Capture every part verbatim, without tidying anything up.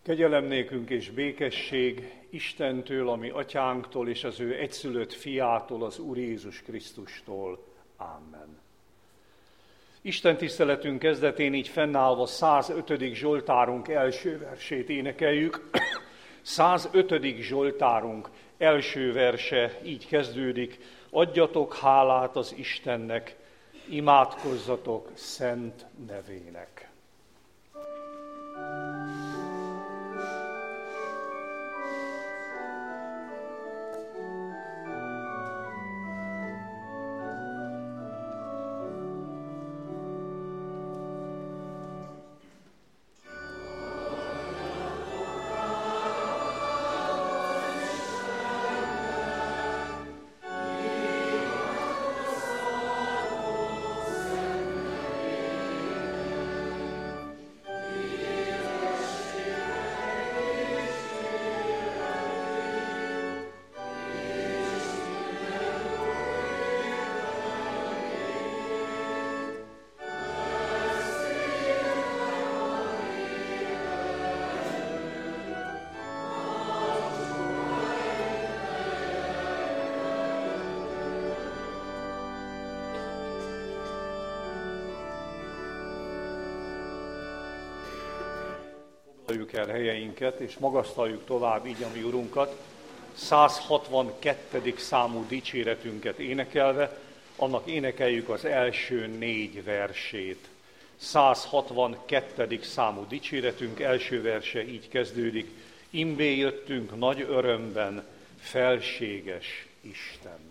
Kegyelem nékünk és békesség Istentől, ami atyánktól és az ő egyszülött fiától, az Úr Jézus Krisztustól. Amen. Isten tiszteletünk kezdetén így fennállva százötödik Zsoltárunk első versét énekeljük. százötödik Zsoltárunk első verse így kezdődik: adjatok hálát az Istennek, imádkozzatok szent nevének. Foglaljuk el helyeinket, és magasztaljuk tovább így a mi Urunkat, százhatvankettedik számú dicséretünket énekelve, annak énekeljük az első négy versét. százhatvankettedik számú dicséretünk első verse így kezdődik: imbé jöttünk nagy örömben, felséges Isten.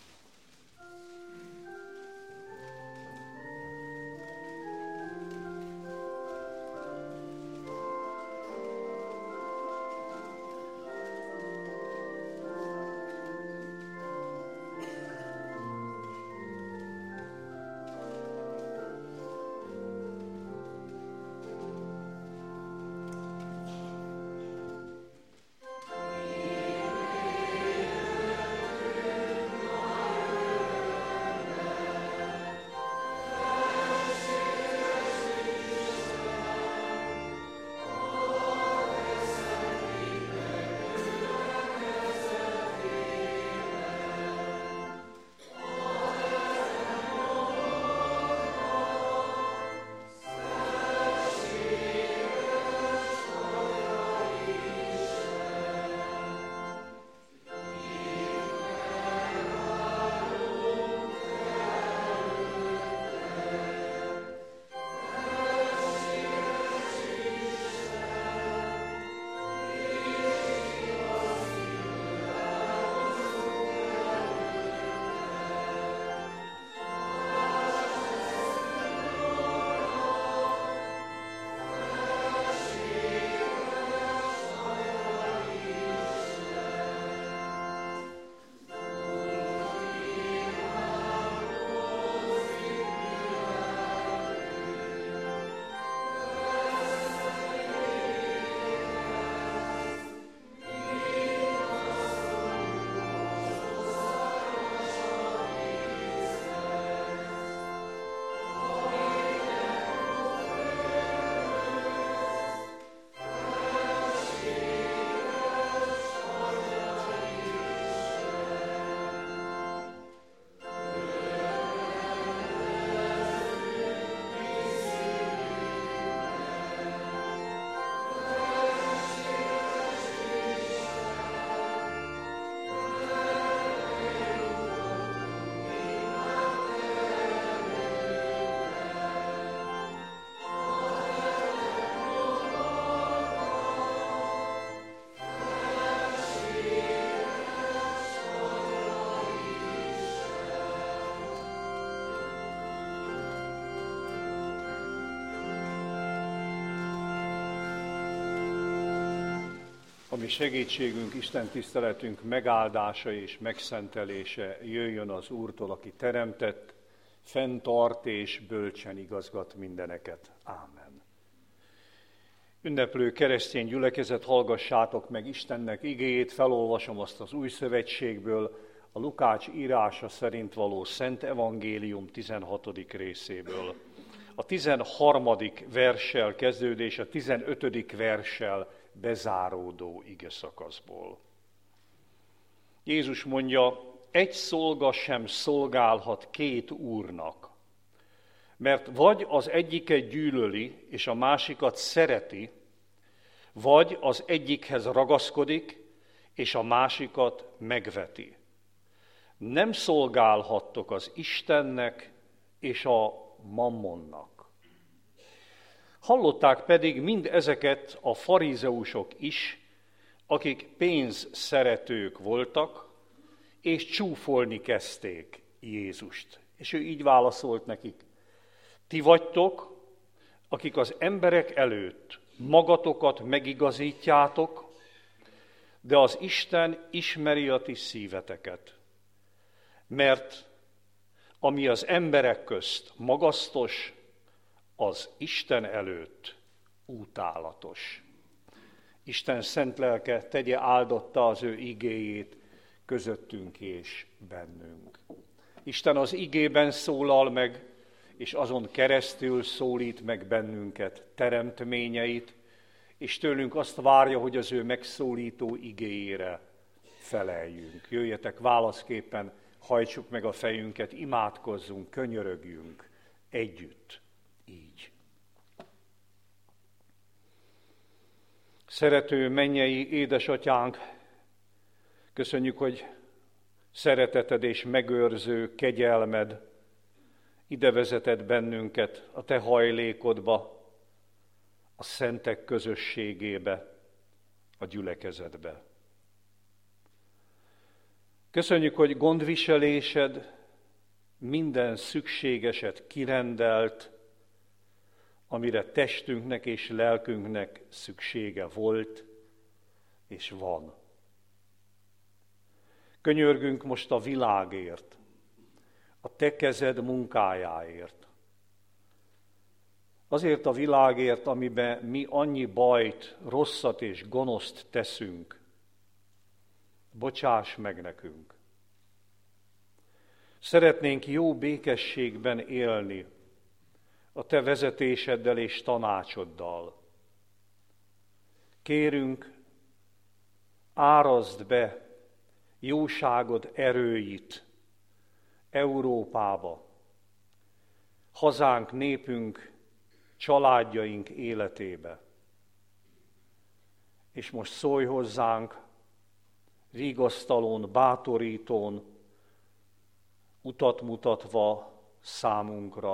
Ami segítségünk, Isten tiszteletünk megáldása és megszentelése jöjjön az Úrtól, aki teremtett, fenntart és bölcsen igazgat mindeneket. Ámen. Ünneplő keresztény gyülekezet, hallgassátok meg Istennek igéjét, felolvasom azt az Új Szövetségből, a Lukács írása szerint való Szent Evangélium tizenhatodik részéből. a tizenharmadik verssel kezdődő és a tizenötödik verssel bezáródó igeszakaszból. Jézus mondja, egy szolga sem szolgálhat két úrnak, mert vagy az egyiket gyűlöli, és a másikat szereti, vagy az egyikhez ragaszkodik, és a másikat megveti. Nem szolgálhattok az Istennek és a mammonnak. Hallották pedig mind ezeket a farizeusok is, akik pénzszeretők voltak, és csúfolni kezdték Jézust. És ő így válaszolt nekik, ti vagytok, akik az emberek előtt magatokat megigazítjátok, de az Isten ismeri a ti szíveteket. Mert ami az emberek közt magasztos, az Isten előtt útálatos. Isten szent lelke tegye áldotta az ő igéjét közöttünk és bennünk. Isten az igében szólal meg, és azon keresztül szólít meg bennünket, teremtményeit, és tőlünk azt várja, hogy az ő megszólító igéjére feleljünk. Jöjjetek válaszképpen, hajtsuk meg a fejünket, imádkozzunk, könyörögjünk együtt, így. Szerető mennyei édesatyánk, köszönjük, hogy szereteted és megőrző kegyelmed ide vezetett bennünket a te hajlékodba, a szentek közösségébe, a gyülekezetbe. Köszönjük, hogy gondviselésed minden szükségeset kirendelt, amire testünknek és lelkünknek szüksége volt és van. Könyörgünk most a világért, a te kezed munkájáért. Azért a világért, amiben mi annyi bajt, rosszat és gonoszt teszünk. Bocsáss meg nekünk. Szeretnénk jó békességben élni a te vezetéseddel és tanácsoddal. Kérünk, árazd be jóságod erőit Európába, hazánk, népünk, családjaink életébe. És most szólj hozzánk, vigasztalón, bátorítón, utat mutatva számunkra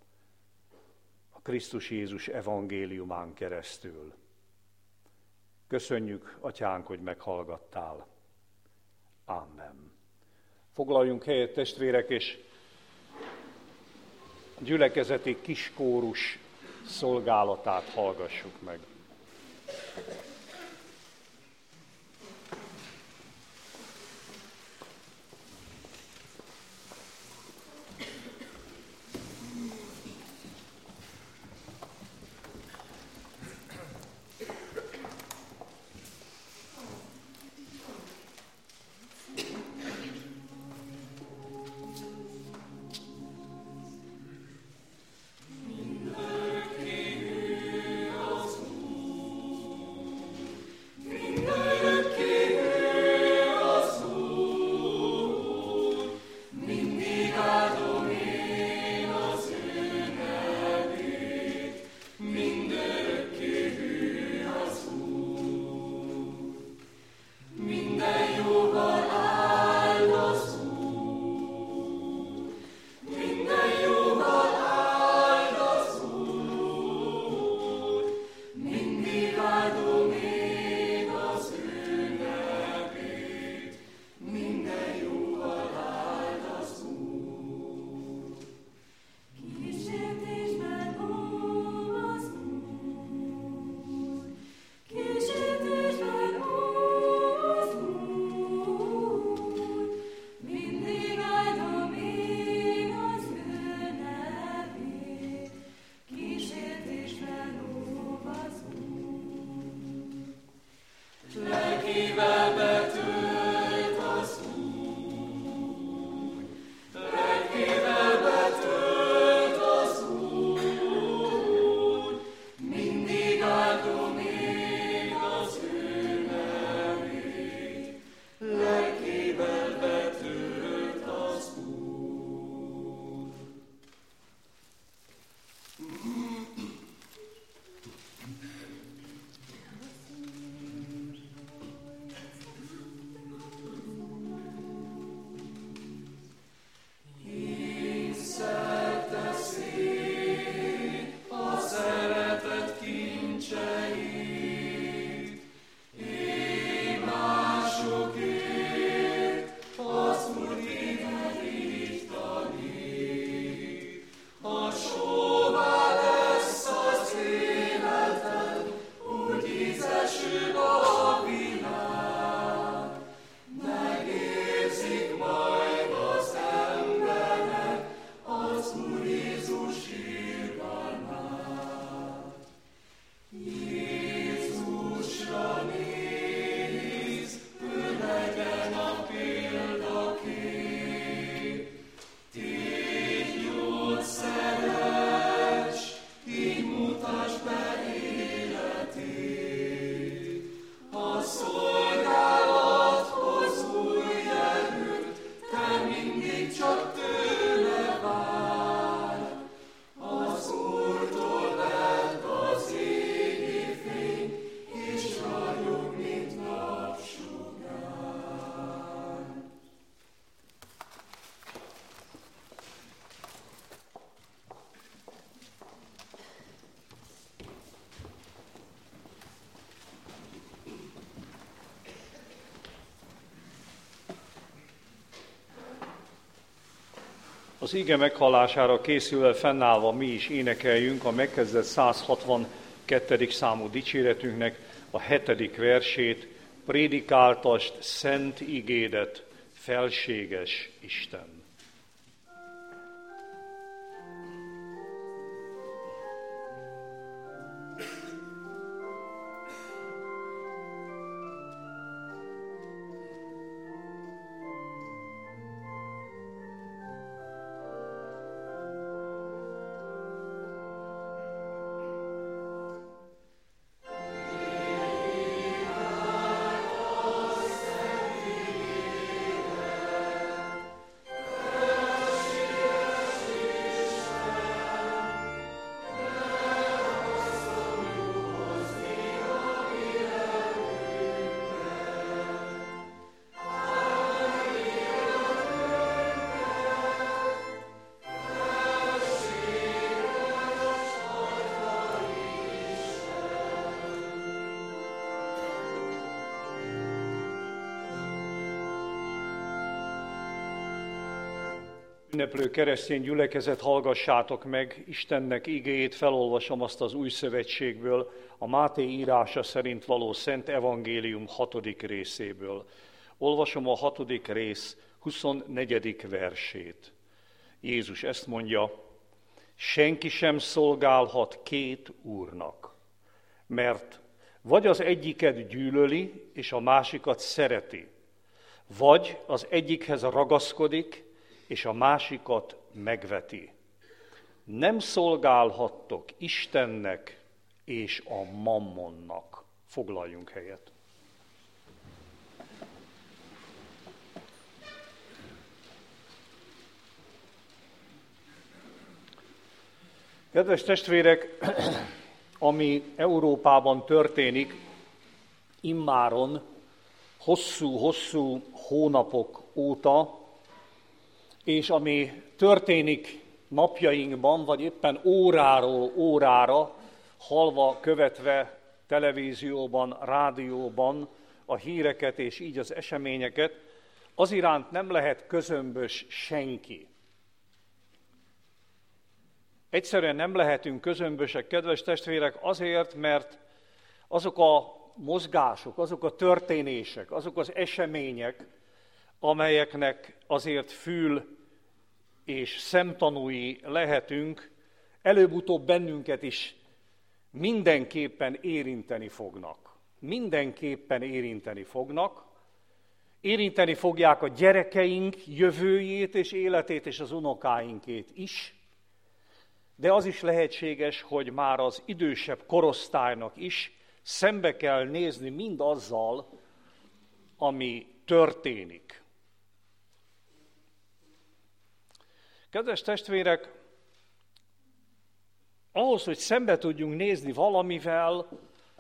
a Krisztus Jézus evangéliumán keresztül. Köszönjük, Atyánk, hogy meghallgattál. Amen. Foglaljunk helyet, testvérek, és a gyülekezeti kiskórus szolgálatát hallgassuk meg. Mindenki az Az ige meghallására készülve fennállva mi is énekeljünk a megkezdett száz hatvankettedik számú dicséretünknek a hetedik versét, prédikáltasd szent igédet, felséges Isten. Ünneplő keresztény gyülekezet, hallgassátok meg Istennek igéjét, felolvasom azt az új szövetségből, a Máté írása szerint való Szent Evangélium hatodik részéből. Olvasom a hatodik rész huszonnegyedik versét. Jézus ezt mondja, senki sem szolgálhat két úrnak, mert vagy az egyiket gyűlöli, és a másikat szereti, vagy az egyikhez ragaszkodik, és a másikat megveti. Nem szolgálhattok Istennek és a mammonnak. Foglaljunk helyet. Kedves testvérek, ami Európában történik, immáron hosszú-hosszú hónapok óta, és ami történik napjainkban, vagy éppen óráról órára, hallva, követve televízióban, rádióban a híreket és így az eseményeket, az iránt nem lehet közömbös senki. Egyszerűen nem lehetünk közömbösek, kedves testvérek, azért, mert azok a mozgások, azok a történések, azok az események, amelyeknek azért fül és szemtanúi lehetünk, előbb-utóbb bennünket is mindenképpen érinteni fognak. Mindenképpen érinteni fognak. Érinteni fogják a gyerekeink jövőjét és életét és az unokáinkét is, de az is lehetséges, hogy már az idősebb korosztálynak is szembe kell nézni mindazzal, ami történik. Kedves testvérek, ahhoz, hogy szembe tudjunk nézni valamivel,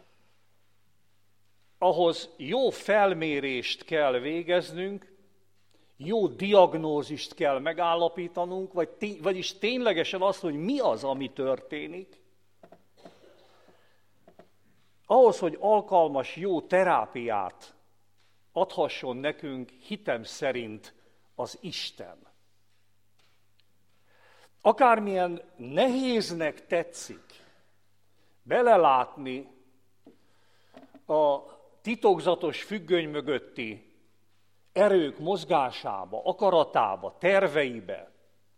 ahhoz jó felmérést kell végeznünk, jó diagnózist kell megállapítanunk, vagy tény, vagyis ténylegesen azt, hogy mi az, ami történik. Ahhoz, hogy alkalmas jó terápiát adhasson nekünk hitem szerint az Isten. Akármilyen nehéznek tetszik belelátni a titokzatos függöny mögötti erők mozgásába, akaratába, terveibe.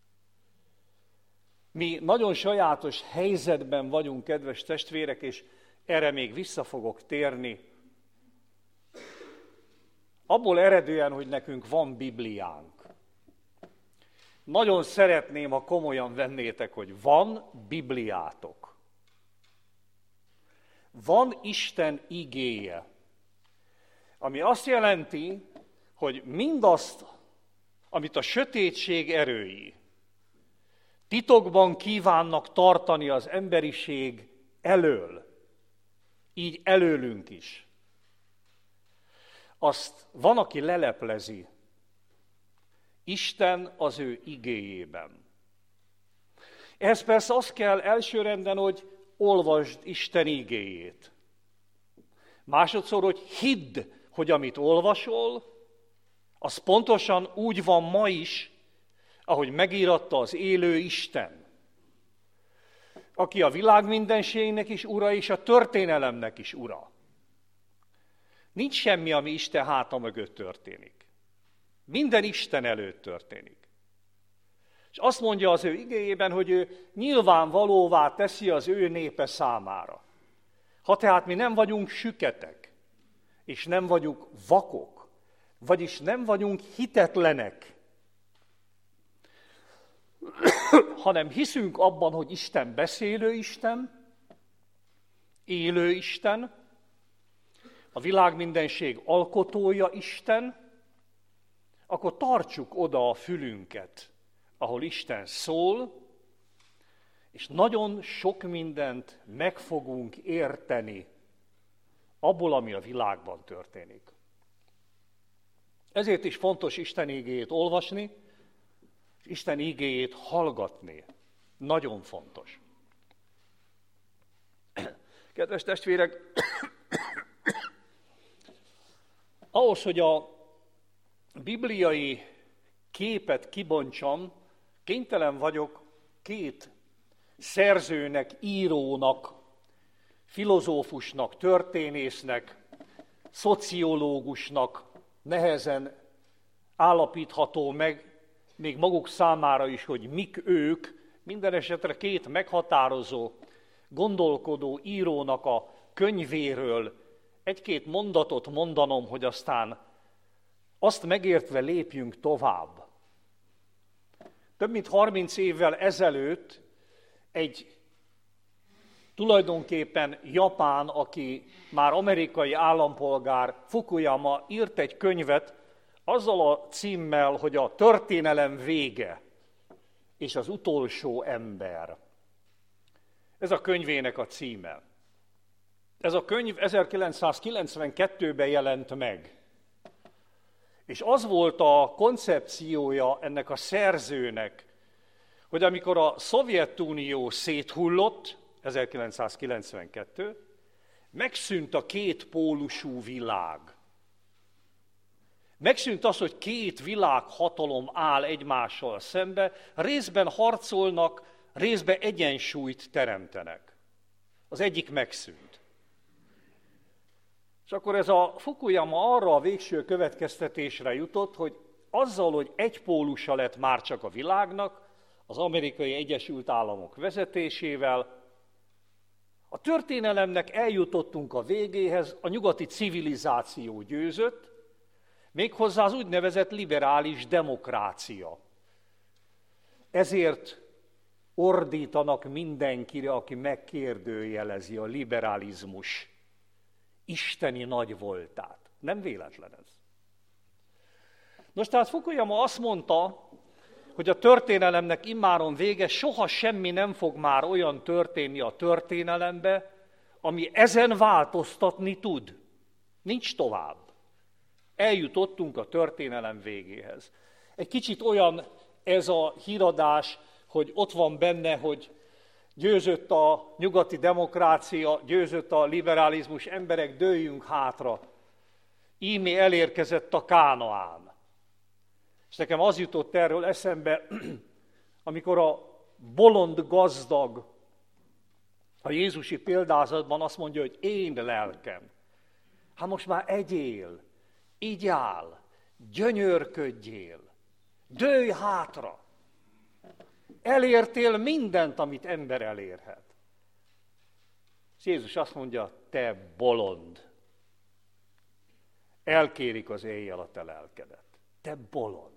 Mi nagyon sajátos helyzetben vagyunk, kedves testvérek, és erre még vissza fogok térni. Abból eredően, hogy nekünk van Bibliánk. Nagyon szeretném, ha komolyan vennétek, hogy van Bibliátok. Van Isten igéje, ami azt jelenti, hogy mindazt, amit a sötétség erői titokban kívánnak tartani az emberiség elől, így előlünk is, azt van, aki leleplezi Isten az ő igéjében. Ehhez persze azt kell elsőrenden, hogy olvasd Isten igéjét. Másodszor, hogy hidd, hogy amit olvasol, az pontosan úgy van ma is, ahogy megíratta az élő Isten, aki a világ mindenségnek is ura, és a történelemnek is ura. Nincs semmi, ami Isten háta mögött történik. Minden Isten előtt történik. És azt mondja az ő igéjében, hogy ő nyilvánvalóvá teszi az ő népe számára. Ha tehát mi nem vagyunk süketek, és nem vagyunk vakok, vagyis nem vagyunk hitetlenek, hanem hiszünk abban, hogy Isten beszélő Isten, élő Isten, a világ mindenség alkotója Isten, akkor tartsuk oda a fülünket, ahol Isten szól, és nagyon sok mindent meg fogunk érteni abból, ami a világban történik. Ezért is fontos Isten igéjét olvasni, és Isten igéjét hallgatni. Nagyon fontos. Kedves testvérek, ahhoz, hogy a bibliai képet kibontsam, kénytelen vagyok két szerzőnek, írónak, filozófusnak, történésznek, szociológusnak nehezen állapítható meg, még maguk számára is, hogy mik ők, minden esetre két meghatározó, gondolkodó írónak a könyvéről egy-két mondatot mondanom, hogy aztán azt megértve lépjünk tovább. Több mint harminc évvel ezelőtt egy tulajdonképpen japán, aki már amerikai állampolgár, Fukuyama írt egy könyvet azzal a címmel, hogy a történelem vége és az utolsó ember. Ez a könyvének a címe. Ez a könyv ezerkilencszázkilencvenkettőben jelent meg. És az volt a koncepciója ennek a szerzőnek, hogy amikor a Szovjetunió széthullott, ezerkilencszázkilencvenkettő, megszűnt a két pólusú világ. Megszűnt az, hogy két világhatalom áll egymással szembe, részben harcolnak, részben egyensúlyt teremtenek. Az egyik megszűnt. És akkor ez a Fukuyama arra a végső következtetésre jutott, hogy azzal, hogy egypólusa lett már csak a világnak, az Amerikai Egyesült Államok vezetésével, a történelemnek eljutottunk a végéhez, a nyugati civilizáció győzött, méghozzá az úgynevezett liberális demokrácia. Ezért ordítanak mindenkire, aki megkérdőjelezi a liberalizmus isteni nagy voltát. Nem véletlen ez. Nos, tehát Fukuyama azt mondta, hogy a történelemnek immáron vége, soha semmi nem fog már olyan történni a történelembe, ami ezen változtatni tud. Nincs tovább. Eljutottunk a történelem végéhez. Egy kicsit olyan ez a híradás, hogy ott van benne, hogy győzött a nyugati demokrácia, győzött a liberalizmus, emberek, dőljünk hátra. Íme elérkezett a Kánaán. És nekem az jutott erről eszembe, amikor a bolond gazdag a jézusi példázatban azt mondja, hogy én lelkem. Hát most már egyél, igyál, gyönyörködjél, dőlj hátra. Elértél mindent, amit ember elérhet. És Jézus azt mondja, te bolond. Elkérik az éjjel a te lelkedet. Te bolond.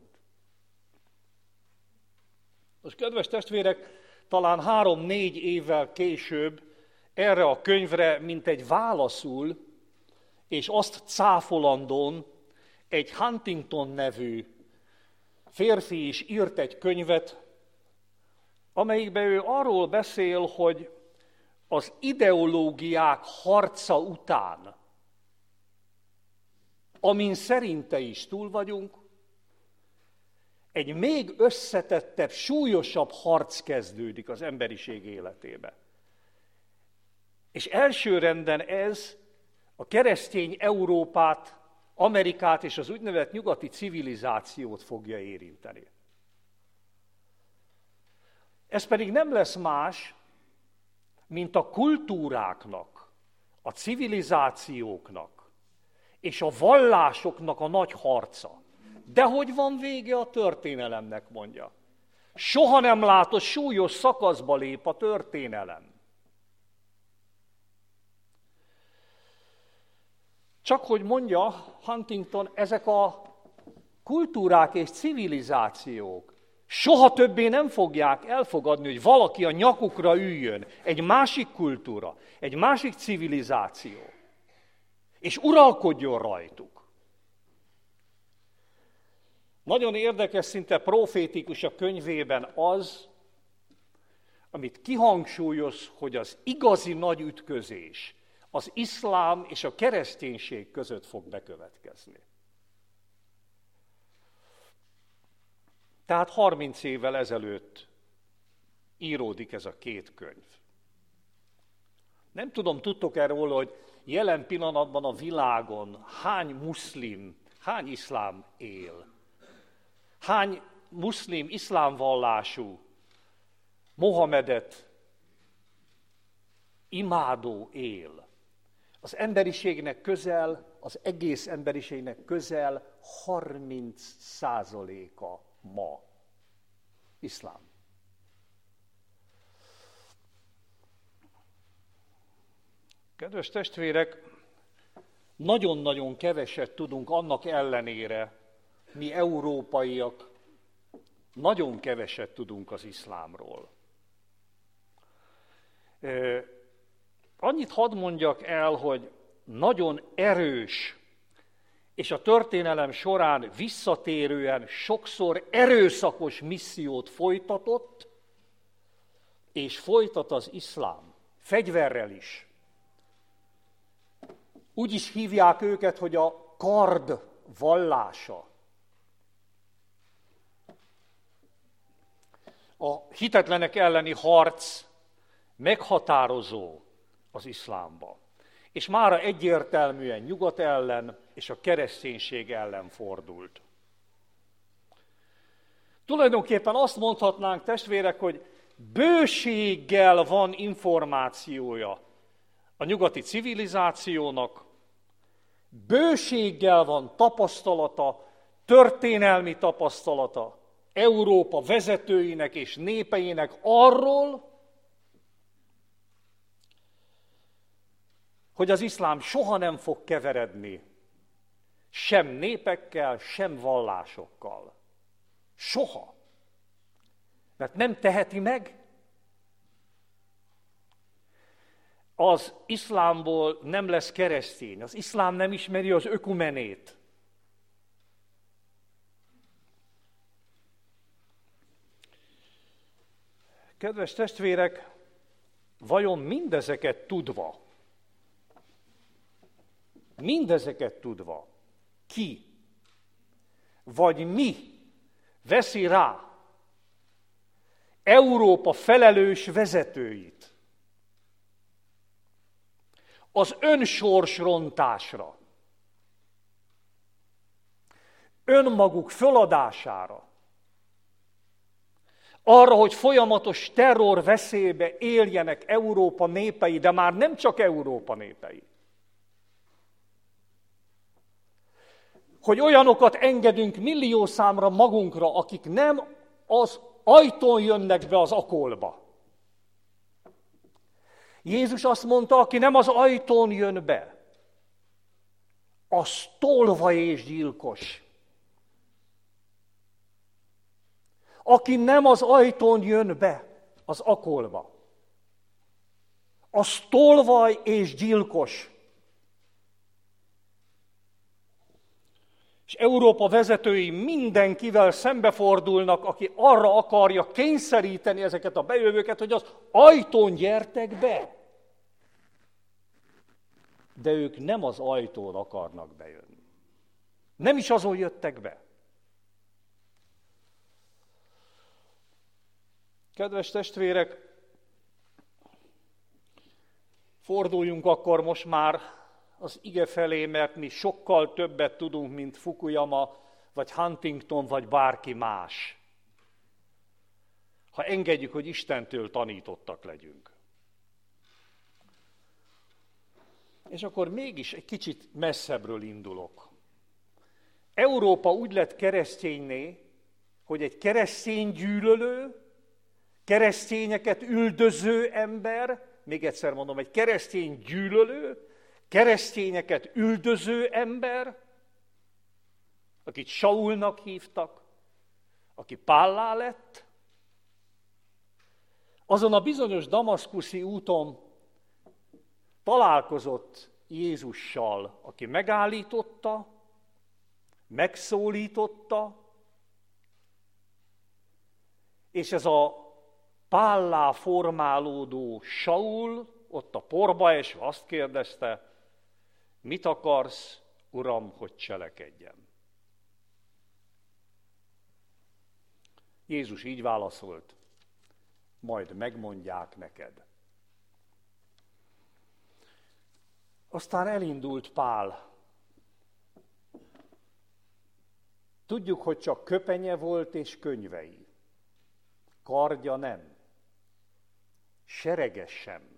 Most, kedves testvérek, talán három-négy évvel később erre a könyvre, mint egy válaszul, és azt cáfolandón egy Huntington nevű férfi is írt egy könyvet, amelyikben ő arról beszél, hogy az ideológiák harca után, amin szerinte is túl vagyunk, egy még összetettebb, súlyosabb harc kezdődik az emberiség életébe. És elsőrenden ez a keresztény Európát, Amerikát és az úgynevezett nyugati civilizációt fogja érinteni. Ez pedig nem lesz más, mint a kultúráknak, a civilizációknak és a vallásoknak a nagy harca. De hogy van vége a történelemnek, mondja. Soha nem látott súlyos szakaszba lép a történelem. Csak hogy mondja Huntington, ezek a kultúrák és civilizációk soha többé nem fogják elfogadni, hogy valaki a nyakukra üljön, egy másik kultúra, egy másik civilizáció, és uralkodjon rajtuk. Nagyon érdekes, szinte profétikus a könyvében az, amit kihangsúlyoz, hogy az igazi nagy ütközés az iszlám és a kereszténység között fog bekövetkezni. Tehát harminc évvel ezelőtt íródik ez a két könyv. Nem tudom, tudtok erről, hogy jelen pillanatban a világon hány muszlim, hány iszlám él? Hány muszlim, iszlám vallású, Mohamedet imádó él? Az emberiségnek közel, az egész emberiségnek közel harminc százaléka ma iszlám. Kedves testvérek, nagyon-nagyon keveset tudunk annak ellenére, mi európaiak, nagyon keveset tudunk az iszlámról. Annyit hadd mondjak el, hogy nagyon erős, és a történelem során visszatérően sokszor erőszakos missziót folytatott, és folytat az iszlám, fegyverrel is. Úgy is hívják őket, hogy a kard vallása. A hitetlenek elleni harc meghatározó az iszlámba. És mára egyértelműen nyugat ellen és a kereszténység ellen fordult. Tulajdonképpen azt mondhatnánk, testvérek, hogy bőséggel van információja a nyugati civilizációnak, bőséggel van tapasztalata, történelmi tapasztalata Európa vezetőinek és népeinek arról, hogy az iszlám soha nem fog keveredni sem népekkel, sem vallásokkal. Soha. Mert nem teheti meg. Az iszlámból nem lesz keresztény. Az iszlám nem ismeri az ökumenét. Kedves testvérek, vajon mindezeket tudva, mindezeket tudva, ki, vagy mi veszi rá Európa felelős vezetőit az önsorsrontásra, önmaguk föladására, arra, hogy folyamatos terror veszélybe éljenek Európa népei, de már nem csak Európa népei, hogy olyanokat engedünk millió számra magunkra, akik nem az ajtón jönnek be az akolba. Jézus azt mondta, aki nem az ajtón jön be, az tolvaj és gyilkos. Aki nem az ajtón jön be az akolba, az tolvaj és gyilkos. És Európa vezetői mindenkivel szembefordulnak, aki arra akarja kényszeríteni ezeket a bejövőket, hogy az ajtón gyertek be. De ők nem az ajtón akarnak bejönni. Nem is azon jöttek be. Kedves testvérek, forduljunk akkor most már az ige felé, mert mi sokkal többet tudunk, mint Fukuyama, vagy Huntington, vagy bárki más. Ha engedjük, hogy Istentől tanítottak legyünk. És akkor mégis egy kicsit messzebbről indulok. Európa úgy lett keresztényné, hogy egy keresztény gyűlölő, keresztényeket üldöző ember, még egyszer mondom, egy keresztény gyűlölő, keresztényeket üldöző ember, akit Saulnak hívtak, aki Pállá lett, azon a bizonyos damaszkuszi úton találkozott Jézussal, aki megállította, megszólította, és ez a Pállá formálódó Saul ott a porba esve azt kérdezte, mit akarsz, Uram, hogy cselekedjem? Jézus így válaszolt, majd megmondják neked. Aztán elindult Pál. Tudjuk, hogy csak köpenye volt és könyvei. Kardja nem. Serege sem.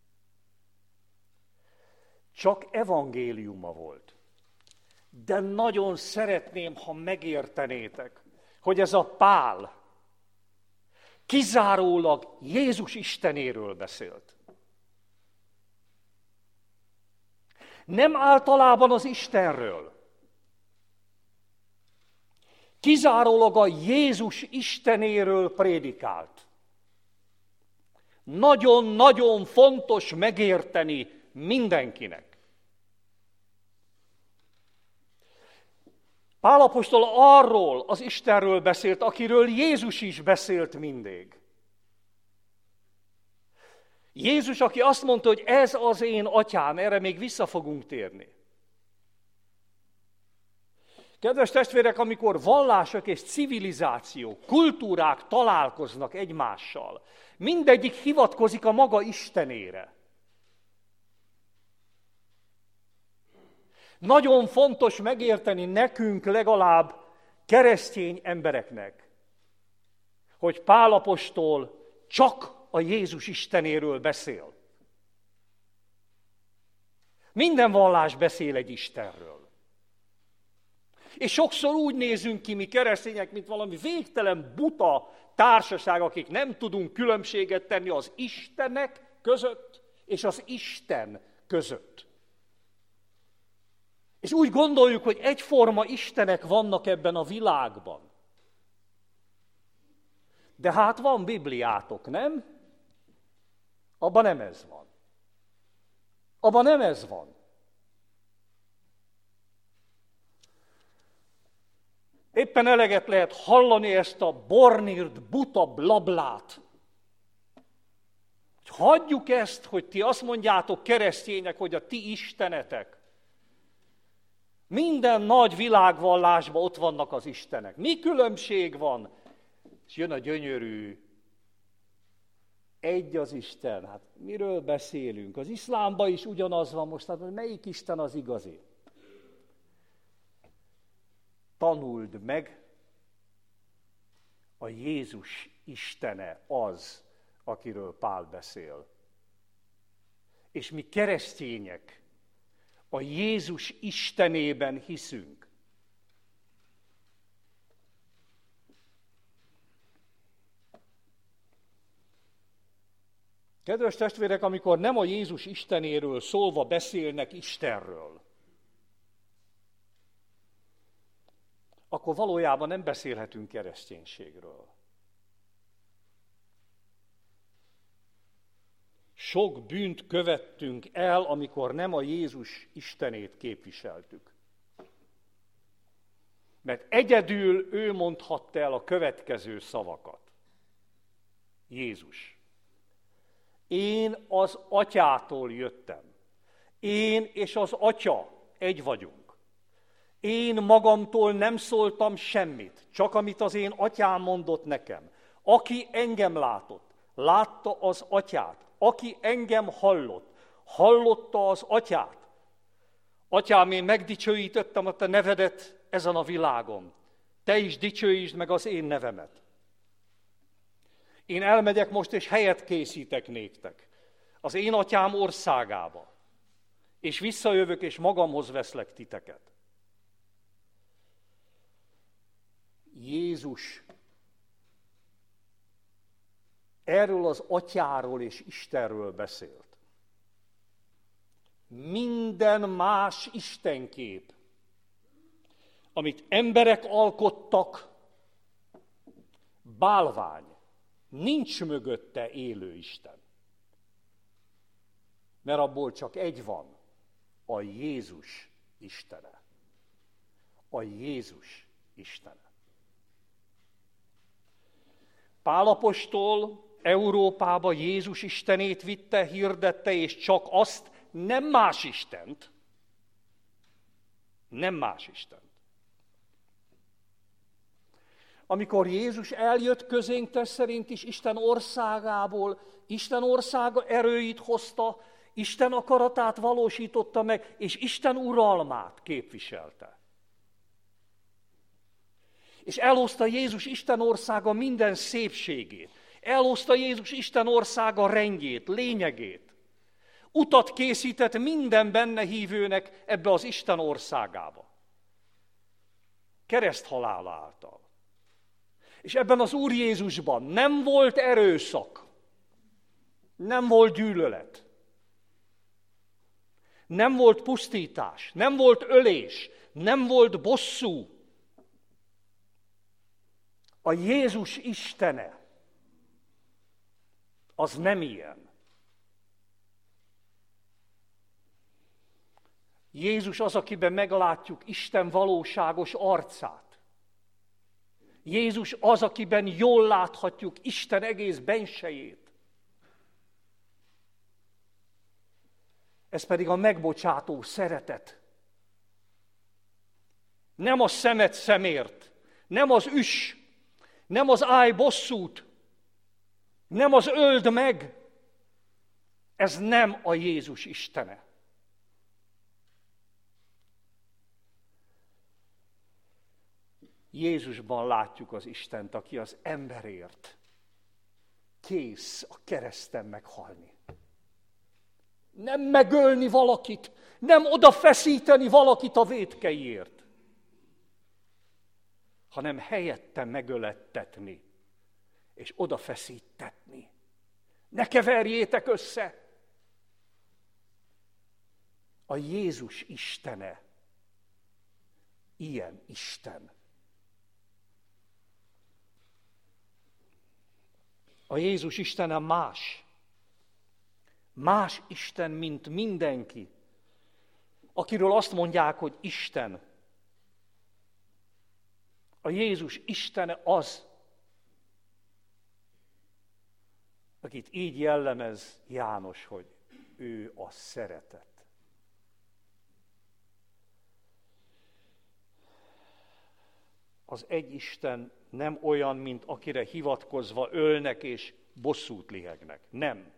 Csak evangéliuma volt. De nagyon szeretném, ha megértenétek, hogy ez a Pál kizárólag Jézus Istenéről beszélt. Nem általában az Istenről. Kizárólag a Jézus Istenéről prédikált. Nagyon-nagyon fontos megérteni mindenkinek. Pál apostol arról az Istenről beszélt, akiről Jézus is beszélt mindig. Jézus, aki azt mondta, hogy ez az én atyám, erre még vissza fogunk térni. Kedves testvérek, amikor vallások és civilizációk, kultúrák találkoznak egymással, mindegyik hivatkozik a maga Istenére. Nagyon fontos megérteni nekünk legalább keresztény embereknek, hogy Pál apostol csak a Jézus Istenéről beszél. Minden vallás beszél egy Istenről. És sokszor úgy nézünk ki mi keresztények, mint valami végtelen buta társaság, akik nem tudunk különbséget tenni az Istenek között és az Isten között. És úgy gondoljuk, hogy egyforma istenek vannak ebben a világban. De hát van Bibliátok, nem? Abban nem ez van. Abban nem ez van. Éppen eleget lehet hallani ezt a bornírt, buta blablát. Hogy hagyjuk ezt, hogy ti azt mondjátok keresztények, hogy a ti istenetek. Minden nagy világvallásban ott vannak az istenek. Mi különbség van? És jön a gyönyörű, egy az Isten. Hát miről beszélünk? Az iszlámban is ugyanaz van most, hát melyik Isten az igazi? Tanuld meg, a Jézus Istene az, akiről Pál beszél. És mi keresztények a Jézus Istenében hiszünk. Kedves testvérek, amikor nem a Jézus Istenéről szólva beszélnek Istenről, akkor valójában nem beszélhetünk kereszténységről. Sok bűnt követtünk el, amikor nem a Jézus Istenét képviseltük. Mert egyedül ő mondhatta el a következő szavakat. Jézus. Én az Atyától jöttem. Én és az Atya egy vagyunk. Én magamtól nem szóltam semmit, csak amit az én Atyám mondott nekem. Aki engem látott, látta az Atyát. Aki engem hallott, hallotta az Atyát. Atyám, én megdicsőítettem a te nevedet ezen a világon. Te is dicsőítsd meg az én nevemet. Én elmegyek most, és helyet készítek néktek az én Atyám országába, és visszajövök, és magamhoz veszlek titeket. Jézus erről az Atyáról és Istenről beszélt. Minden más istenkép, amit emberek alkottak, bálvány, nincs mögötte élő Isten. Mert abból csak egy van, a Jézus Istene. A Jézus Istene. Pál apostol Európába Jézus Istenét vitte, hirdette, és csak azt, nem más Istent, nem más Istent. Amikor Jézus eljött közénk, test szerint is Isten országából, Isten országa erőit hozta, Isten akaratát valósította meg, és Isten uralmát képviselte. És elhozta Jézus Isten országa minden szépségét. Elhozta Jézus Isten országa rendjét, lényegét. Utat készített minden benne hívőnek ebbe az Isten országába. Kereszthalála által. És ebben az Úr Jézusban nem volt erőszak, nem volt gyűlölet, nem volt pusztítás, nem volt ölés, nem volt bosszú. A Jézus Istene az nem ilyen. Jézus az, akiben meglátjuk Isten valóságos arcát. Jézus az, akiben jól láthatjuk Isten egész bensejét. Ez pedig a megbocsátó szeretet. Nem a szemet szemért, nem az üss, nem az állj bosszút, nem az öld meg. Ez nem a Jézus Istene. Jézusban látjuk az Istent, aki az emberért kész a kereszten meghalni. Nem megölni valakit, nem odafeszíteni valakit a vétkeiért, hanem helyette megölettetni és odafeszítetni. Ne keverjétek össze! A Jézus Istene ilyen Isten. A Jézus Istene más. Más Isten, mint mindenki, akiről azt mondják, hogy Isten. A Jézus Istene az, akit így jellemez János, hogy ő a szeretet. Az egy Isten nem olyan, mint akire hivatkozva ölnek és bosszút lihegnek. Nem.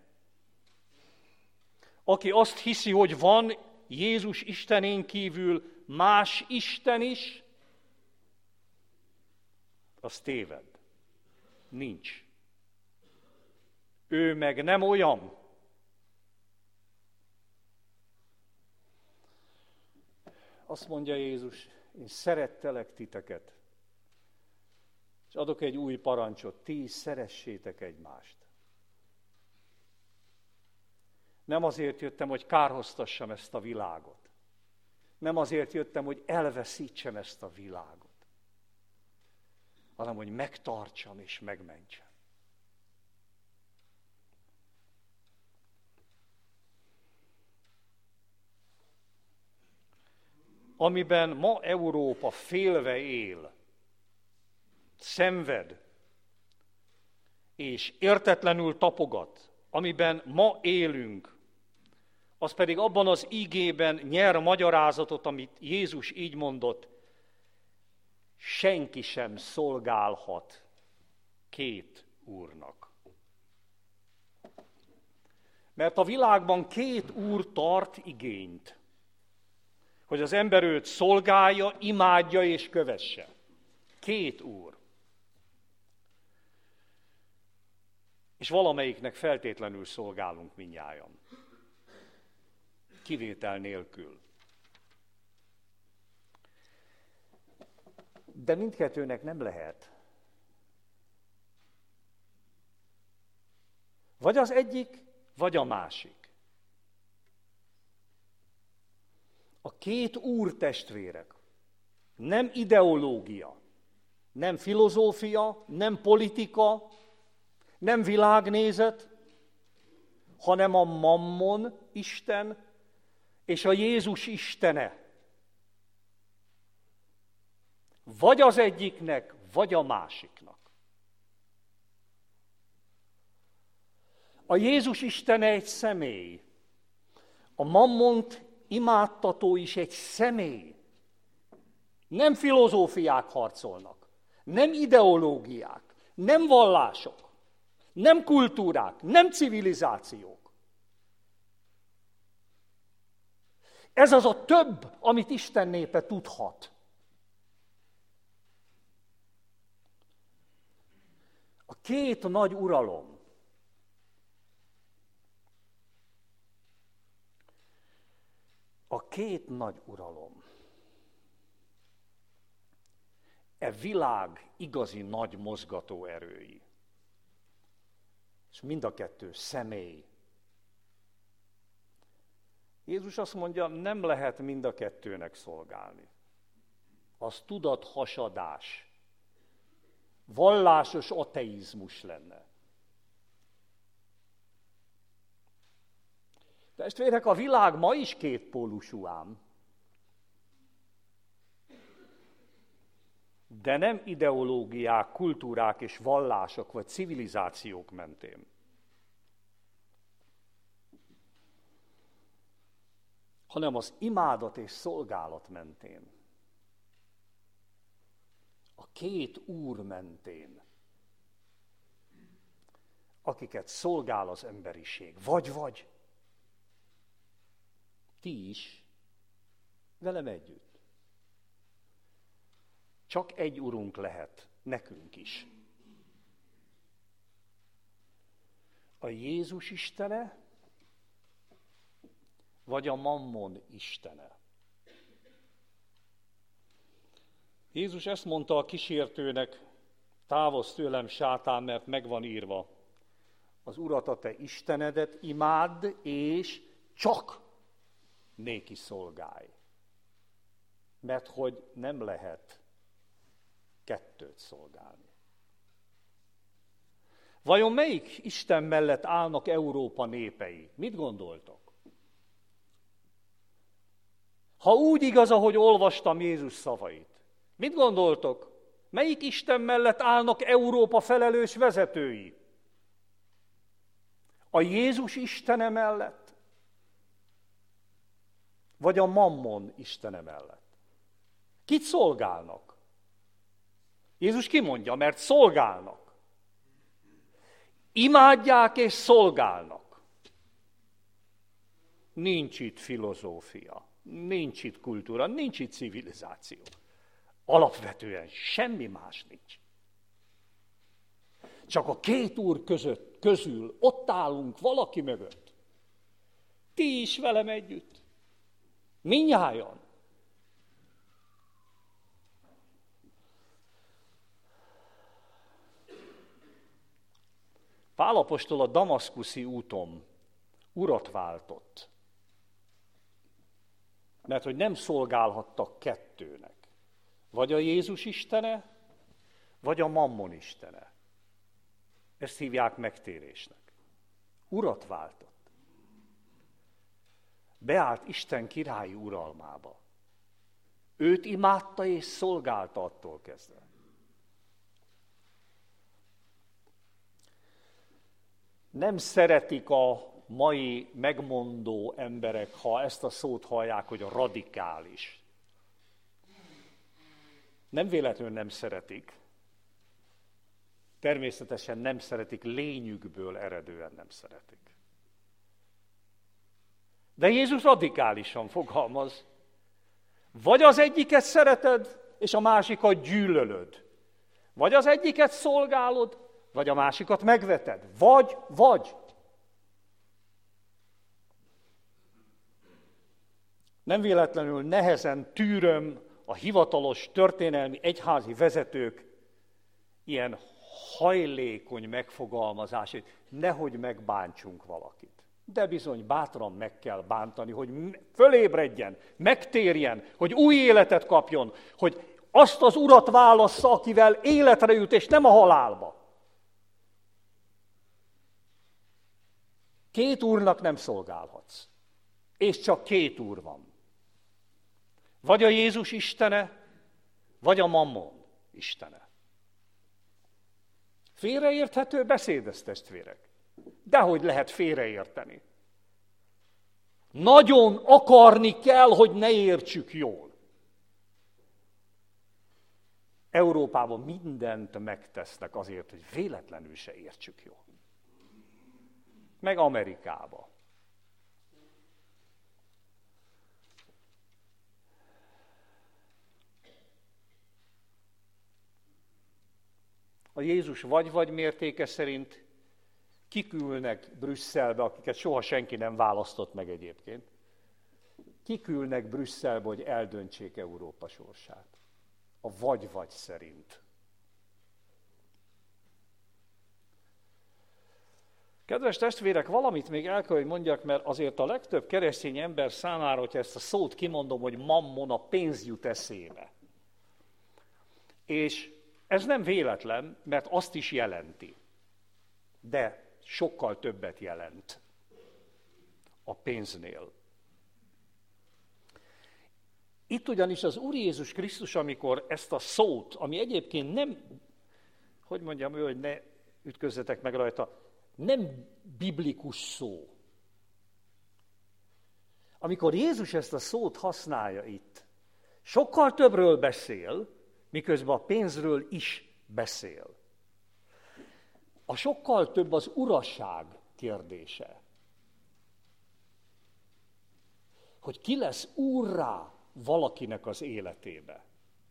Aki azt hiszi, hogy van Jézus Istenén kívül más Isten is, az téved. Nincs. Ő meg nem olyan. Azt mondja Jézus, én szerettelek titeket, és adok egy új parancsot, ti is szeressétek egymást. Nem azért jöttem, hogy kárhoztassam ezt a világot. Nem azért jöttem, hogy elveszítsem ezt a világot, hanem hogy megtartsam és megmentsem. Amiben ma Európa félve él, szenved, és értetlenül tapogat, amiben ma élünk, az pedig abban az ígében nyer magyarázatot, amit Jézus így mondott, senki sem szolgálhat két úrnak. Mert a világban két úr tart igényt, hogy az ember őt szolgálja, imádja és kövesse. Két úr. És valamelyiknek feltétlenül szolgálunk mindnyájan. Kivétel nélkül. De mindkettőnek nem lehet. Vagy az egyik, vagy a másik. A két úr testvérek, nem ideológia, nem filozófia, nem politika, nem világnézet, hanem a Mammon Isten és a Jézus Istene. Vagy az egyiknek, vagy a másiknak. A Jézus Istene egy személy. A Mammont imádtató is egy személy. Nem filozófiák harcolnak, nem ideológiák, nem vallások, nem kultúrák, nem civilizációk. Ez az a több, amit Isten népe tudhat. A két nagy uralom, a két nagy uralom, e világ igazi nagy mozgató erői. És mind a kettő személy. Jézus azt mondja, nem lehet mind a kettőnek szolgálni. Az tudathasadás, vallásos ateizmus lenne. Testvérek, a világ ma is kétpólusú ám. De nem ideológiák, kultúrák és vallások vagy civilizációk mentén. Hanem az imádat és szolgálat mentén. A két úr mentén, akiket szolgál az emberiség. Vagy-vagy. Ti is, velem együtt. Csak egy urunk lehet, nekünk is. A Jézus Istene, vagy a Mammon Istene. Jézus ezt mondta a kísértőnek, távozz tőlem, sátán, mert megvan írva. Az Urat, a te Istenedet imádd, és csak néki szolgálj. Mert hogy nem lehet kettőt szolgálni. Vajon melyik Isten mellett állnak Európa népei? Mit gondoltok? Ha úgy igaz, ahogy olvastam Jézus szavait, mit gondoltok? Melyik Isten mellett állnak Európa felelős vezetői? A Jézus Istene mellett? Vagy a Mammon Istene mellett? Kit szolgálnak? Jézus kimondja, mert szolgálnak. Imádják és szolgálnak. Nincs itt filozófia, nincs itt kultúra, nincs itt civilizáció. Alapvetően semmi más nincs. Csak a két úr között, közül ott állunk valaki mögött. Ti is velem együtt. Mindnyájan. Pál apostol a damaszkuszi úton urat váltott. Mert hogy nem szolgálhattak kettőnek. Vagy a Jézus istene, vagy a Mammon istene. Ezt hívják megtérésnek. Urat váltott. Beállt Isten királyi uralmába. Őt imádta és szolgálta attól kezdve. Nem szeretik a mai megmondó emberek, ha ezt a szót hallják, hogy a radikális. Nem véletlenül nem szeretik. Természetesen nem szeretik, lényükből eredően nem szeretik. De Jézus radikálisan fogalmaz. Vagy az egyiket szereted, és a másikat gyűlölöd. Vagy az egyiket szolgálod, vagy a másikat megveted. Vagy, vagy. Nem véletlenül nehezen tűröm a hivatalos történelmi egyházi vezetők ilyen hajlékony megfogalmazásait, nehogy megbántsunk valakit. De bizony bátran meg kell bántani, hogy fölébredjen, megtérjen, hogy új életet kapjon, hogy azt az urat válassza, akivel életre jut, és nem a halálba. Két úrnak nem szolgálhatsz, és csak két úr van. Vagy a Jézus istene, vagy a Mammon istene. Félreérthető beszéd ez, testvérek. Dehogy lehet félreérteni. Nagyon akarni kell, hogy ne értsük jól. Európában mindent megtesznek azért, hogy véletlenül se értsük jól. Meg Amerikában. A Jézus vagy-vagy mértéke szerint kikülnek Brüsszelbe, akiket soha senki nem választott meg egyébként, kikülnek Brüsszelbe, hogy eldöntsék Európa sorsát. A vagy-vagy szerint. Kedves testvérek, valamit még el kell, hogy mondjak, mert azért a legtöbb keresztény ember számára, hogyha ezt a szót kimondom, hogy mammon, a pénz jut eszébe. És ez nem véletlen, mert azt is jelenti. De sokkal többet jelent a pénznél. Itt ugyanis az Úr Jézus Krisztus, amikor ezt a szót, ami egyébként nem, hogy mondjam ő, hogy ne ütközzetek meg rajta, nem biblikus szó. Amikor Jézus ezt a szót használja itt, sokkal többről beszél, miközben a pénzről is beszél. A sokkal több az uraság kérdése. Hogy ki lesz úrrá valakinek az életébe.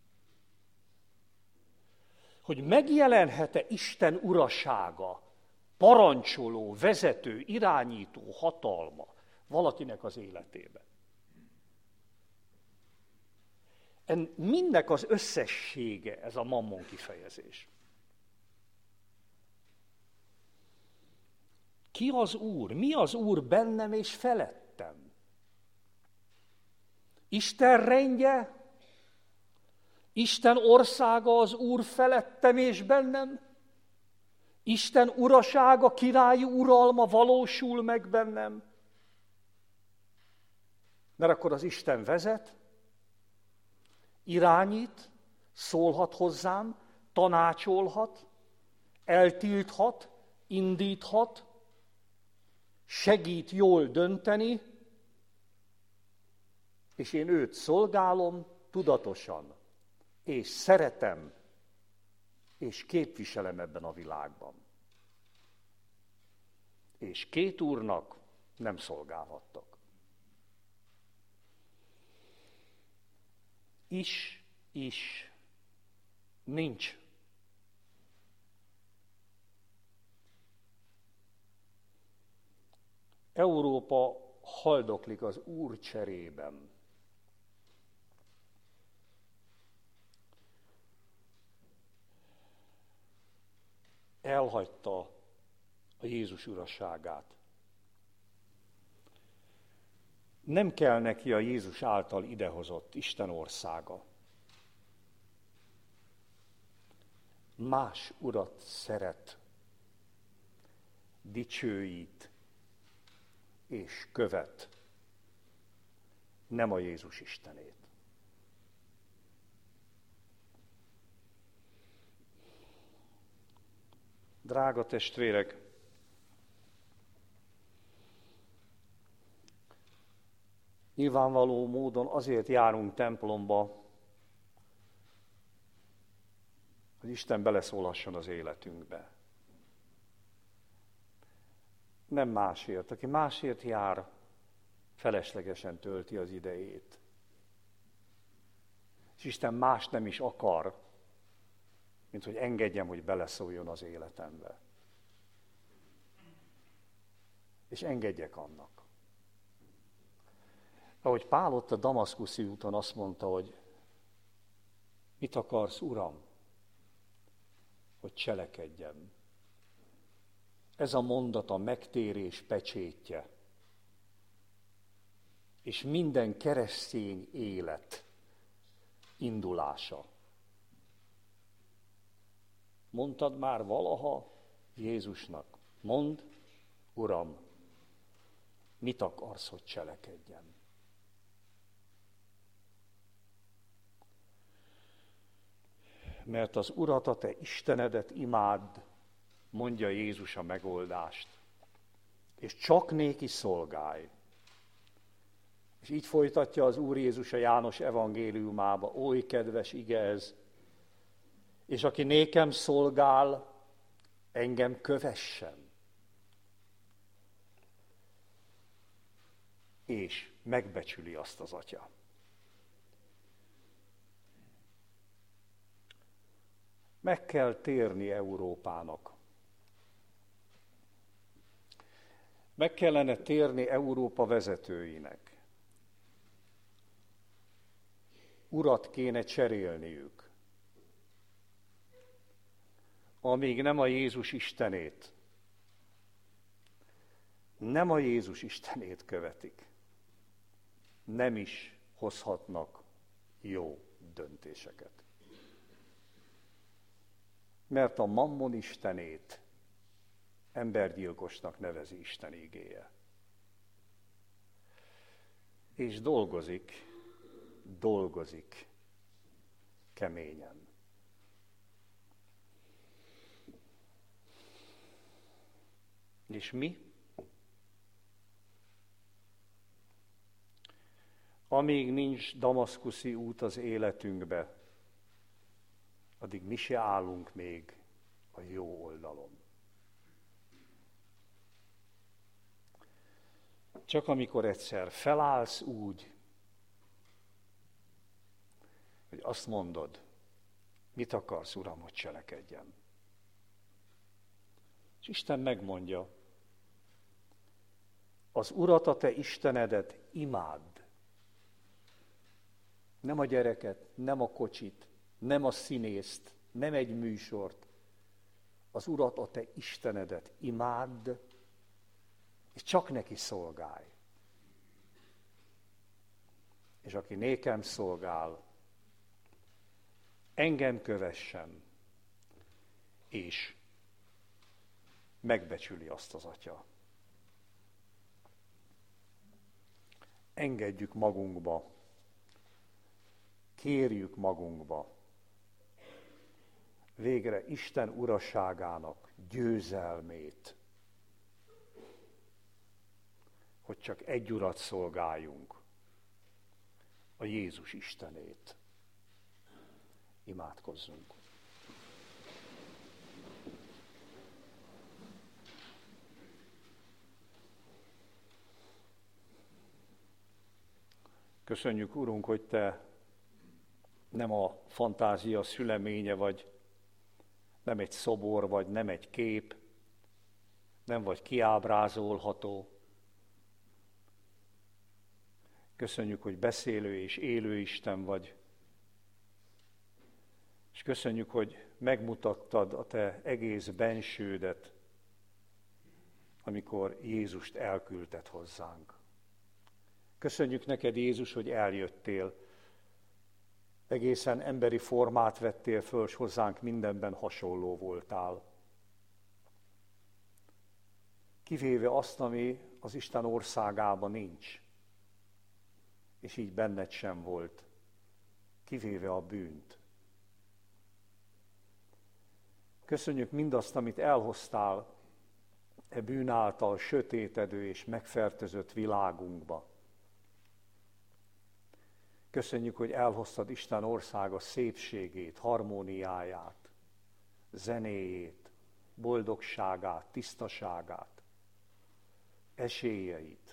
Hogy megjelenhet-e Isten urasága, parancsoló, vezető, irányító hatalma valakinek az életébe. En mindnek az összessége ez a mammon kifejezés. Ki az Úr? Mi az Úr bennem és felettem? Isten rendje? Isten országa az Úr felettem és bennem? Isten urasága, királyi uralma valósul meg bennem? Mert akkor az Isten vezet, irányít, szólhat hozzám, tanácsolhat, eltilthat, indíthat, segít jól dönteni, és én őt szolgálom tudatosan, és szeretem, és képviselem ebben a világban. És két úrnak nem szolgálhattak. Is, is, nincs. Európa haldoklik az Úr cserében. Elhagyta a Jézus uraságát. Nem kell neki a Jézus által idehozott Isten országa. Más urat szeret, dicsőít és követ, nem a Jézus Istenét. Drága testvérek, nyilvánvaló módon azért járunk templomba, hogy Isten beleszólhasson az életünkbe. Nem másért. Aki másért jár, feleslegesen tölti az idejét. És Isten más nem is akar, mint hogy engedjem, hogy beleszóljon az életembe. És engedjek annak. Ahogy Pál ott a Damaszkuszi úton azt mondta, hogy mit akarsz, Uram, hogy cselekedjem. Ez a mondat a megtérés pecsétje. És minden keresztény élet indulása. Mondtad már valaha Jézusnak, mondd, Uram, mit akarsz, hogy cselekedjem? Mert az Urat, a te Istenedet imádd, mondja Jézus a megoldást, és csak néki szolgálj. És így folytatja az Úr Jézus a János evangéliumába, oly kedves ige ez, és aki nékem szolgál, engem kövessen. És megbecsüli azt az Atya. Meg kell térni Európának. Meg kellene térni Európa vezetőinek. Urat kéne cserélniük. Amíg nem a Jézus Istenét, nem a Jézus Istenét követik, nem is hozhatnak jó döntéseket. Mert a Mammon istenét embergyilkosnak nevezi Isten igéje. És dolgozik, dolgozik keményen. És mi? Amíg nincs damaszkuszi út az életünkbe, addig mi se állunk még a jó oldalon. Csak amikor egyszer felállsz úgy, hogy azt mondod, mit akarsz, Uram, hogy cselekedjem. És Isten megmondja, az Urat, a te Istenedet imádd. Nem a gyereket, nem a kocsit, nem a színészt, nem egy műsort. Az Urat, a te Istenedet imádd, és csak neki szolgálj. És aki nékem szolgál, engem kövessen, és megbecsüli azt az Atya. Engedjük magunkba, kérjük magunkba, végre Isten uraságának győzelmét, hogy csak egy Urat szolgáljunk, a Jézus Istenét. Imádkozzunk. Köszönjük, Urunk, hogy Te nem a fantázia szüleménye vagy, nem egy szobor vagy, nem egy kép, nem vagy kiábrázolható. Köszönjük, hogy beszélő és élő Isten vagy. És köszönjük, hogy megmutattad a Te egész bensődet, amikor Jézust elküldted hozzánk. Köszönjük neked, Jézus, hogy eljöttél. Egészen emberi formát vettél föl, s hozzánk mindenben hasonló voltál. Kivéve azt, ami az Isten országában nincs, és így benned sem volt, kivéve a bűnt. Köszönjük mindazt, amit elhoztál e bűn által sötétedő és megfertőzött világunkba. Köszönjük, hogy elhoztad Isten országa szépségét, harmóniáját, zenéjét, boldogságát, tisztaságát, esélyeit,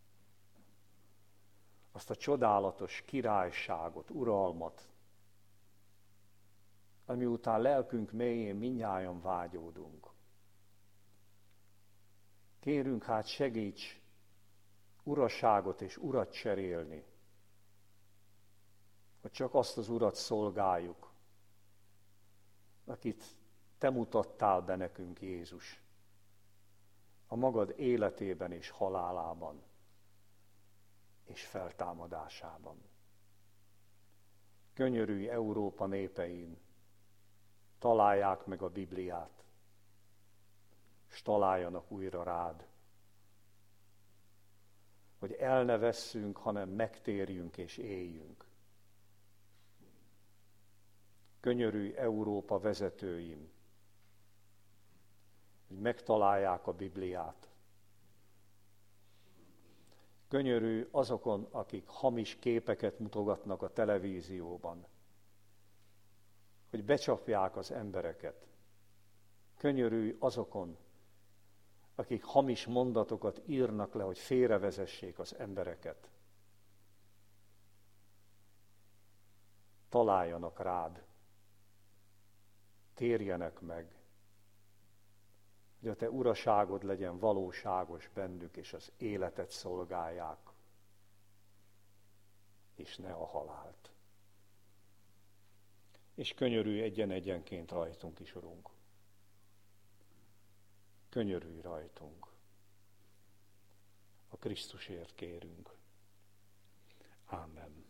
azt a csodálatos királyságot, uralmat, ami után lelkünk mélyén mindnyájan vágyódunk. Kérünk hát, segíts uraságot és urat cserélni, hogy csak azt az urat szolgáljuk, akit te mutattál be nekünk, Jézus, a magad életében és halálában és feltámadásában. Könyörülj Európa népein, találják meg a Bibliát, s találjanak újra rád, hogy el ne vesszünk, hanem megtérjünk és éljünk. Könyörülj Európa vezetőim, hogy megtalálják a Bibliát. Könyörülj azokon, akik hamis képeket mutogatnak a televízióban, hogy becsapják az embereket. Könyörülj azokon, akik hamis mondatokat írnak le, hogy félrevezessék az embereket. Találjanak rád, térjenek meg, hogy a te uraságod legyen valóságos bennük, és az életet szolgálják, és ne a halált. És könyörülj egyen-egyenként rajtunk is, Urunk. Könyörülj rajtunk. A Krisztusért kérünk. Ámen.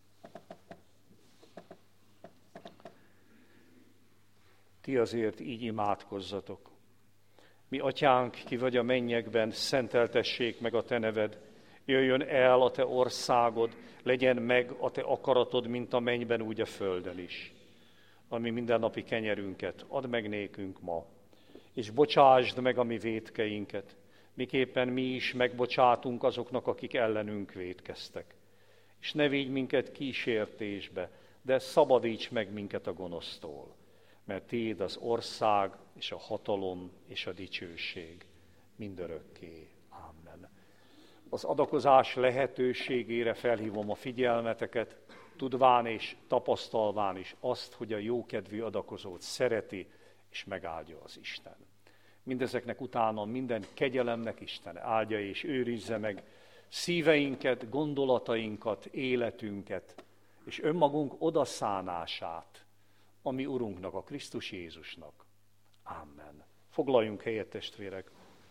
Ti azért így imádkozzatok. Mi atyánk, ki vagy a mennyekben, szenteltessék meg a te neved. Jöjjön el a te országod, legyen meg a te akaratod, mint a mennyben, úgy a földön is. Ami mindennapi kenyerünket add meg nékünk ma, és bocsásd meg a mi vétkeinket, miképpen mi is megbocsátunk azoknak, akik ellenünk vétkeztek. És ne védj minket kísértésbe, de szabadíts meg minket a gonosztól, mert tiéd az ország, és a hatalom, és a dicsőség mindörökké. Amen. Az adakozás lehetőségére felhívom a figyelmeteket, tudván és tapasztalván is azt, hogy a jókedvű adakozót szereti és megáldja az Isten. Mindezeknek utána minden kegyelemnek Isten áldja és őrizze meg szíveinket, gondolatainkat, életünket, és önmagunk odaszánását a mi Urunknak, a Krisztus Jézusnak. Amen. Foglaljunk helyet, testvérek.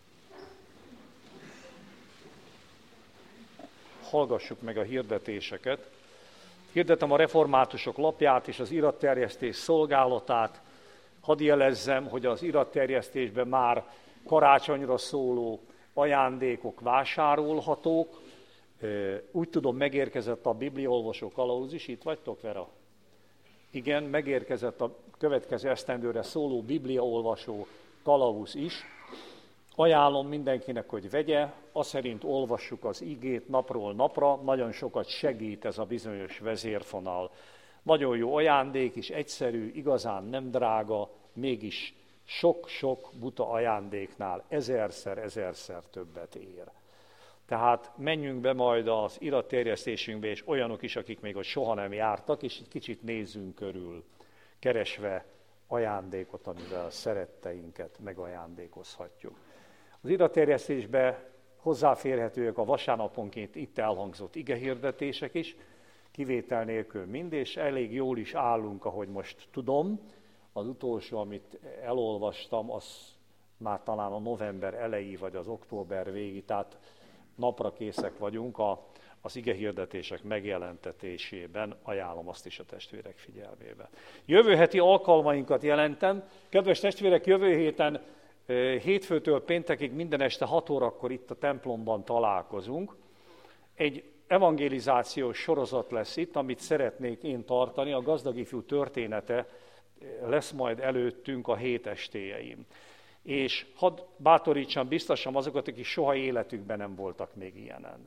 Hallgassuk meg a hirdetéseket. Hirdetem a reformátusok lapját és az iratterjesztés szolgálatát. Hadd jelezzem, hogy az iratterjesztésben már karácsonyra szóló ajándékok vásárolhatók. Úgy tudom, megérkezett a bibliaolvasó kalauz is. Itt vagytok, Vera? Igen, megérkezett a következő esztendőre szóló bibliaolvasó kalauz is. Ajánlom mindenkinek, hogy vegye, azt szerint olvassuk az igét napról napra, nagyon sokat segít ez a bizonyos vezérfonal. Nagyon jó ajándék is, egyszerű, igazán nem drága, mégis sok-sok buta ajándéknál ezerszer, ezerszer többet ér. Tehát menjünk be majd az iratterjesztésünkbe, és olyanok is, akik még ott soha nem jártak, és egy kicsit nézzünk körül, keresve ajándékot, amivel szeretteinket megajándékozhatjuk. Az iratterjesztésbe hozzáférhetőek a vasárnaponként itt elhangzott igehirdetések is, kivétel nélkül mind, és elég jól is állunk, ahogy most tudom. Az utolsó, amit elolvastam, az már talán a november elejé vagy az október végi, tehát napra készek vagyunk a az igehirdetések megjelentetésében ajánlom azt is a testvérek figyelmébe. Jövő heti alkalmainkat jelentem. Kedves testvérek, jövő héten hétfőtől péntekig minden este hat órakor itt a templomban találkozunk. Egy evangelizációs sorozat lesz itt, amit szeretnék én tartani. A gazdag ifjú története lesz majd előttünk a hét estéjeim. És hadd bátorítsam, biztosan azokat, akik soha életükben nem voltak még ilyenen.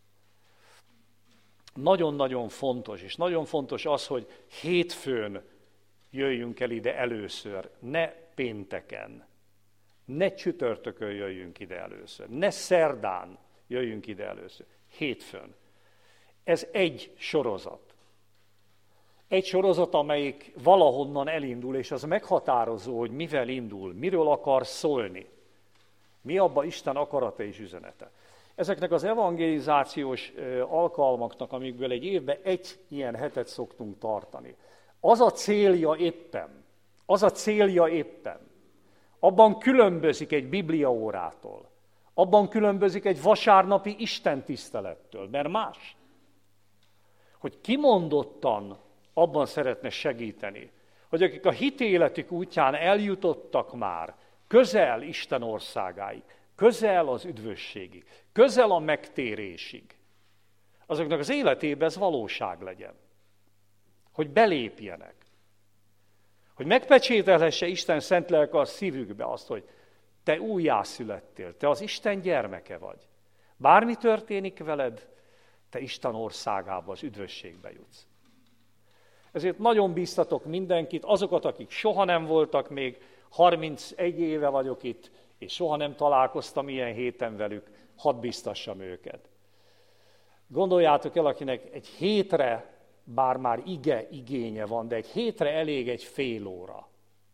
Nagyon-nagyon fontos, és nagyon fontos az, hogy hétfőn jöjjünk el ide először, ne pénteken, ne csütörtökön jöjjünk ide először, ne szerdán jöjjünk ide először, hétfőn. Ez egy sorozat. Egy sorozat, amelyik valahonnan elindul, és az meghatározó, hogy mivel indul, miről akar szólni. Mi abba Isten akarata és üzenete. Ezeknek az evangelizációs alkalmaknak, amikből egy évben egy ilyen hetet szoktunk tartani, az a célja éppen, az a célja éppen, abban különbözik egy bibliaórától, abban különbözik egy vasárnapi istentisztelettől, mert más. Hogy kimondottan abban szeretne segíteni, hogy akik a hitéletük útján eljutottak már közel Isten országáig, közel az üdvösségig, közel a megtérésig, azoknak az életében ez valóság legyen. Hogy belépjenek. Hogy megpecsételhesse Isten szent lelke a szívükbe azt, hogy te újjászülettél, te az Isten gyermeke vagy. Bármi történik veled, te Isten országába, az üdvösségbe jutsz. Ezért nagyon bíztatok mindenkit, azokat, akik soha nem voltak még, harmincegy éve vagyok itt, és soha nem találkoztam ilyen héten velük, hadd biztassam őket. Gondoljátok el, akinek egy hétre, bár már ige igénye van, de egy hétre elég egy fél óra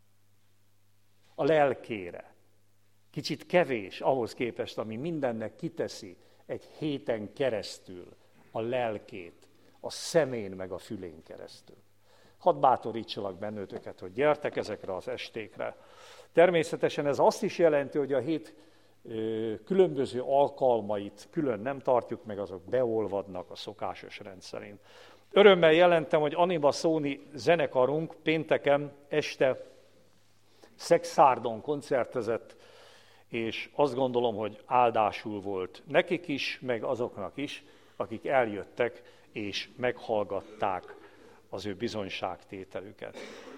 a lelkére. Kicsit kevés ahhoz képest, ami mindennek kiteszi egy héten keresztül a lelkét, a szemén meg a fülén keresztül. Hadd bátorítsalak bennőtöket, hogy gyertek ezekre az estékre. Természetesen ez azt is jelenti, hogy a hét ö, különböző alkalmait külön nem tartjuk meg, azok beolvadnak a szokásos rendszerint. Örömmel jelentem, hogy Anima Szóni zenekarunk pénteken este Szexárdon koncertezett, és azt gondolom, hogy áldásul volt nekik is, meg azoknak is, akik eljöttek és meghallgatták az ő bizonyságtételüket.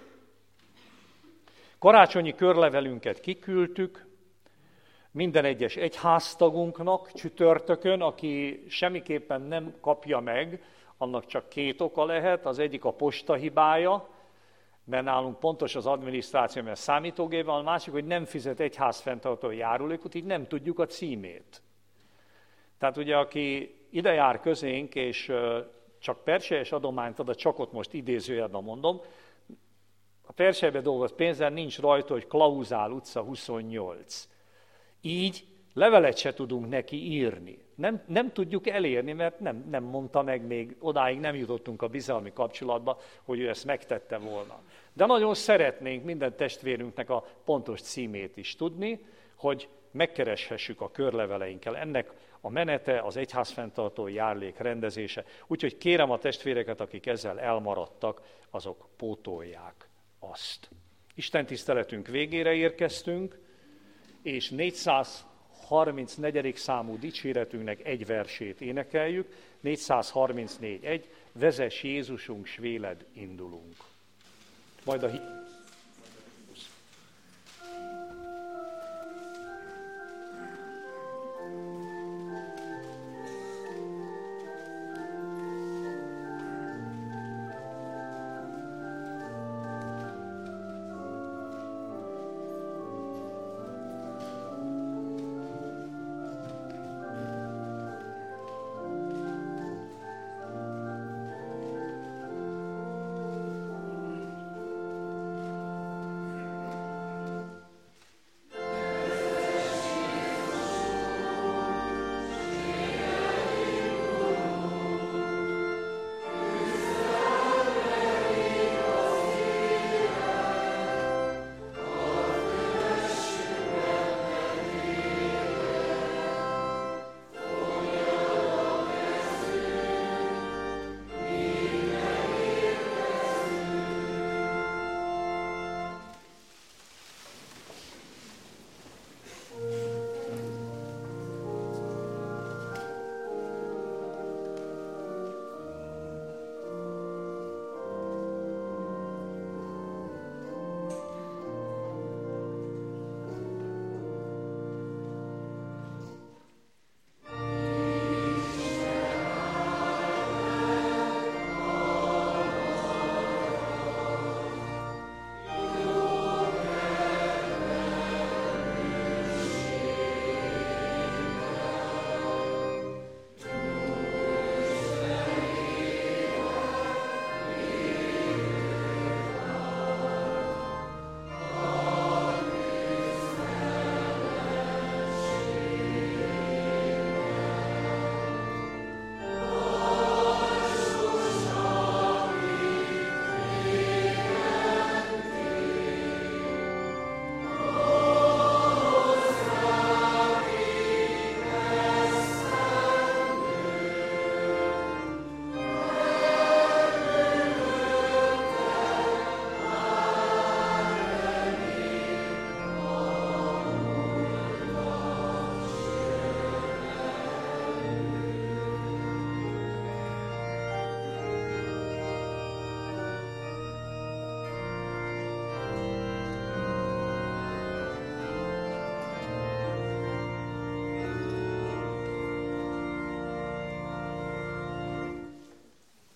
Karácsonyi körlevelünket kiküldtük minden egyes egyháztagunknak csütörtökön, aki semmiképpen nem kapja meg, annak csak két oka lehet, az egyik a posta hibája, mert nálunk pontos az adminisztráció, mert számítógép van, a másik, hogy nem fizet egyházfenntartói járulékot, így nem tudjuk a címét. Tehát ugye, aki ide jár közénk, és csak perselyes adományt ad, a csakot most idézőjelben mondom, a perselybe dolgozott pénzen nincs rajta, hogy Klauzál utca huszonnyolc. Így levelet se tudunk neki írni. Nem, nem tudjuk elérni, mert nem, nem mondta meg még, odáig nem jutottunk a bizalmi kapcsolatba, hogy ő ezt megtette volna. De nagyon szeretnénk minden testvérünknek a pontos címét is tudni, hogy megkereshessük a körleveleinkkel. Ennek a menete az egyházfenntartói járulék rendezése. Úgyhogy kérem a testvéreket, akik ezzel elmaradtak, azok pótolják azt. Isten tiszteletünk végére érkeztünk, és négyszázharmincnegyedik számú dicséretünknek egy versét énekeljük. négyszázharmincnégy egy, vezess Jézusunk, s véled indulunk. Majd a